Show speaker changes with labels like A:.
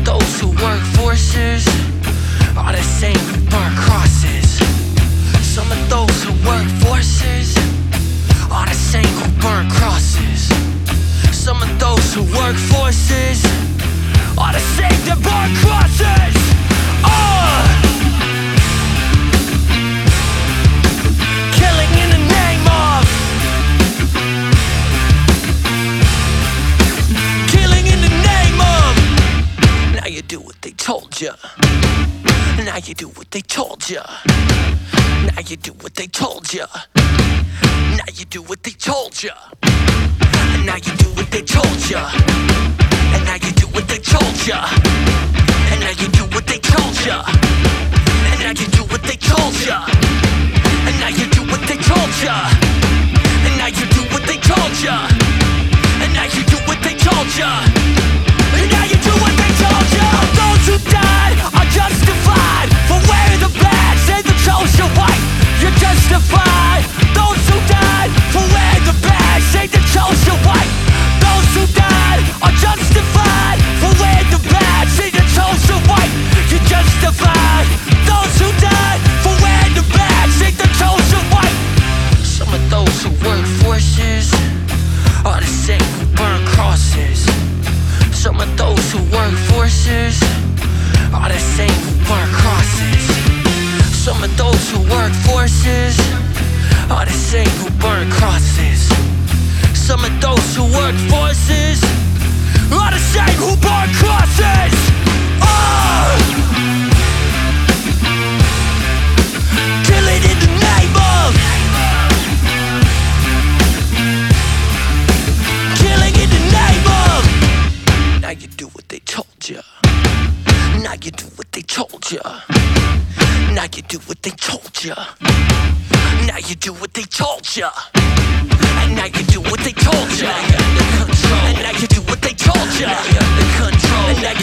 A: those who work forces are the same who burn crosses. Some of those who work forces are the same who burn crosses. Some of those who work forces are the same that burn crosses. Killing in the name of. Killing in the name of. Now you do what they told ya. Now you do what they told ya. Now you do what they told ya. Now you do what they told ya. And now you do what they told ya. And now you do what they told ya. And now you do what they told ya. And now you do what they told ya. And now you do what they told ya. And now you do what they told ya. And now you do what they told ya. And now you do what they told ya. Those who died are justified for wearing the badge. Say the chosen white, you're justified. Those who died for wearing the badge. Say the chosen white. Those who died are justified for wearing the badge. Say the chosen white, you're justified. Those who died for wearing the badge. Say the chosen white. Some of those who work forces are the same who burn crosses. Some of those who work forces are the same who burn crosses. Some of those who work forces are the same who burn crosses. Some of those who work forces are the same who burn crosses. Killing in the name of. Killing in the name of. Now you do what they told ya. Now you do what they told ya. Now you do what they told ya. Now you do what they told ya. And now you do what they told ya. And now you do what they told ya. And now